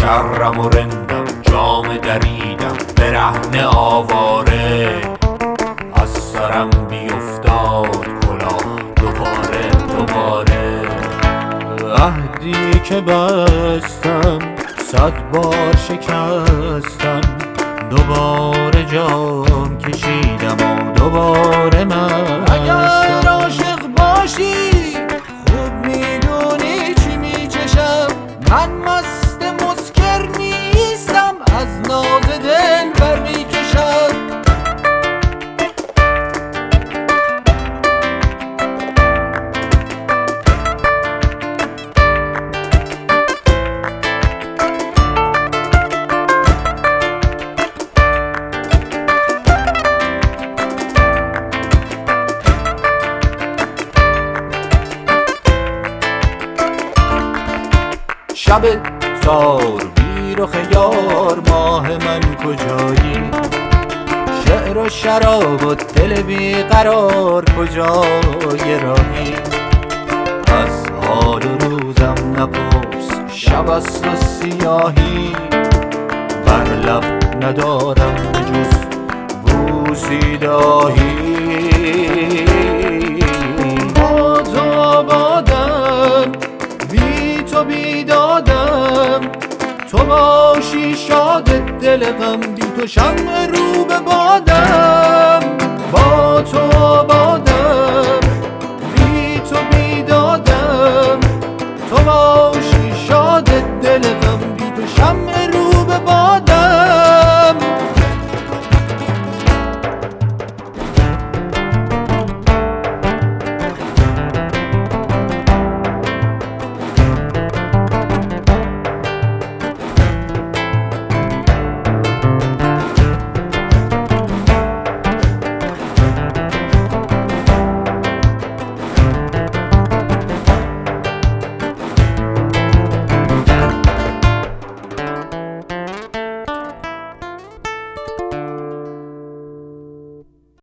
شرم و رندم، جام دریدم برهنه آواره. از سرم بیفتاد کلاه دوباره دوباره. عهدی که بستم 100 بار شکستم، دوباره جام کشیدم و دوباره مستم. اگر عاشق باشی خوب میدونی چی میچشم، من مست مسکر نیستم، از ناز دل بر میکشم. شب تار بی رخ یار، ماه من کجایی؟ شعر و شراب و دل بی قرار کجای راهی؟ از حال و روزم نپرس، شب است و سیاهی، بر لب ندارم به جز بوسیده آهی. با تو آبادم، بی تو بیدادم، تو باشی شاد دل غم، بی تو شمع رو به بادم. با تو آبادم،